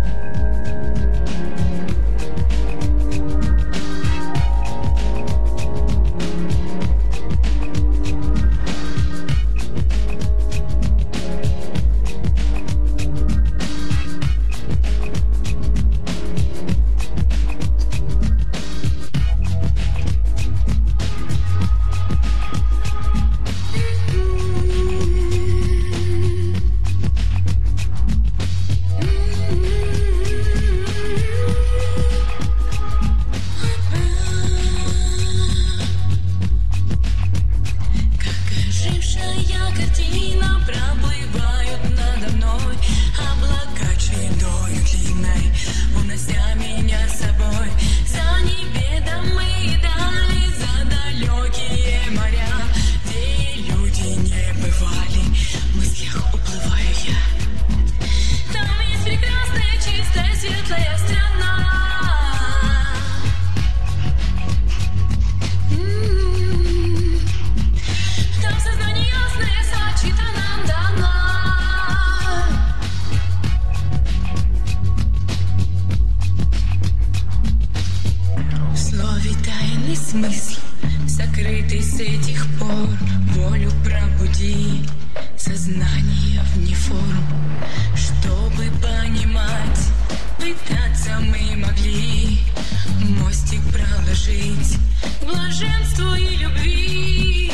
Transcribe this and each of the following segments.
Смысл, сокрытый с этих пор, волю пробуди, сознание вне форм, чтобы понимать, пытаться мы могли мостик проложить к блаженству и любви.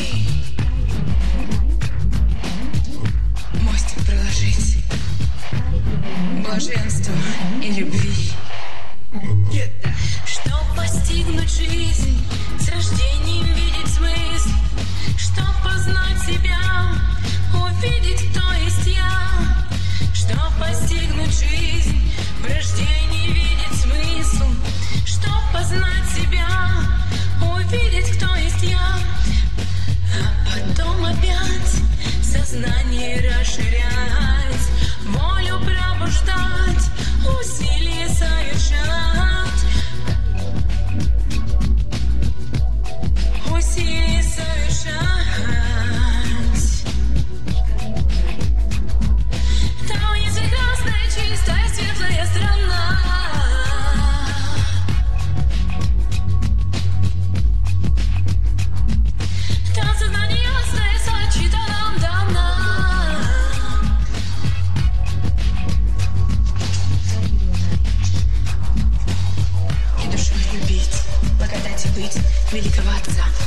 Мостик проложить к блаженству и любви. Чтоб постигнуть жизнь, с рождением видеть смысл, чтоб познать себя, увидеть, кто есть я. Чтоб постигнуть жизнь, в рождении видеть смысл, чтоб познать себя, увидеть, кто есть я. А потом опять сознание расширять, волю пробуждать, усилия совершать. Великого Отца.